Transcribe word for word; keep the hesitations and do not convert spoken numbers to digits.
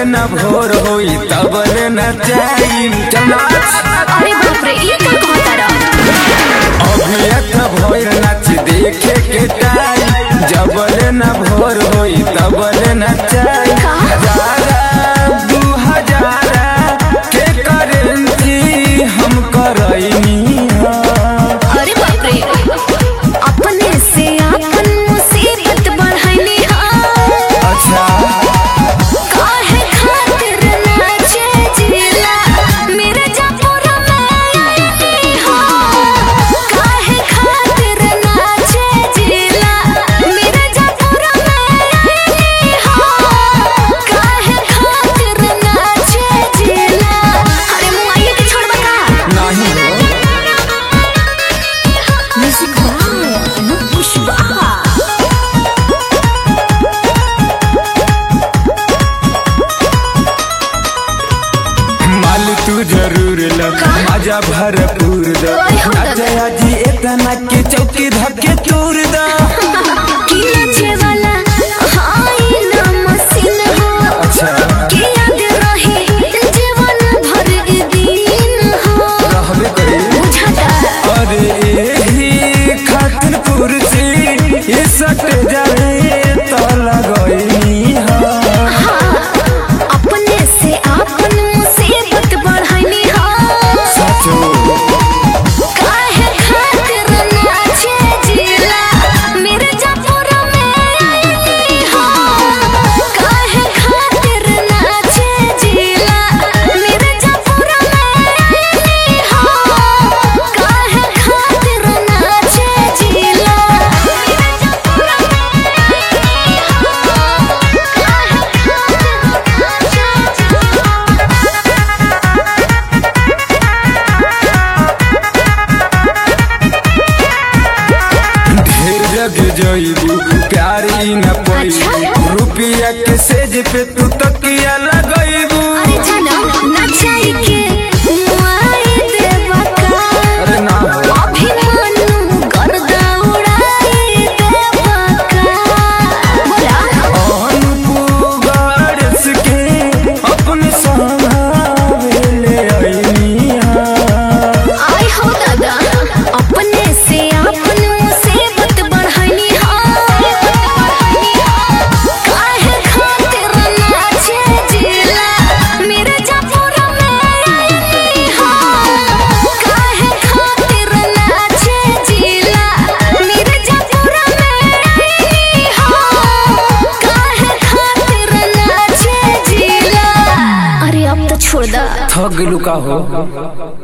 न भोर होई तबले न जाई। अरे बाप रे ये का कहता रहा। अभी अच्छा भोर नाच देखे के टाइम, जबले न भोर होई तबले न जाई। हजारा दू हजारा के करेंसी हम करईनी। अरे बाप रे अपने से अपन मुसीबत बढ़ाइनी। अच्छा काहे खातिर नाचे जिला मेरे जपुर में आईनी हो। काहे खातिर नाचे जिला मेरे जपुर में आईनी हो। काहे खातिर नाचे जिला। अरे मुआइए के छोड़ बका नहीं हो। Music by Pushpa. माल तू जरूर लग मजा भरपूर द। अजय जी इतना के चौकी धके तूर द। कि नाचे वाला हाय ना मसीन हो। अच्छा कि याद रहे जीवन भर दिन हो। रहबे करे बुझाता अरे एही खातिर कुर्सी ये सट जाए तो लगईनी। हाँ अपने से अपन मुसीबत बढ़ाइनी। हाँ सचो काहे खातिर नाचे जिला मेरे जपुर में आईनी हो। काहे खातिर नाचे जिला मेरे जपुर में आईनी हो। काहे खातिर नाचे जिला मेरे जपुर में आईनी हो। काहे ढेर जग जइबू प्यार ही न पइबू। रुपया के सेज पे तू तकिया लगइबू। अरे जाना नचाई के मुआई देवा का। अरे ना हो। अभिमानु गर्दा उड़ाई देवा का। बोला अनुपू गाड़स के अपने संभावे ले आईनी। आई हो दादा अपने से अपन मुसीबत बढ़ाइनी। काहे खातिर नाचे जिला मेरे जपुर में आईनी हो। काहे खातिर नाचे जिला मेरे जपुर में आईनी हो। काहे खातिर नाचे जिला। अरे अब तो छोड़ दा। थक गेलू का हो।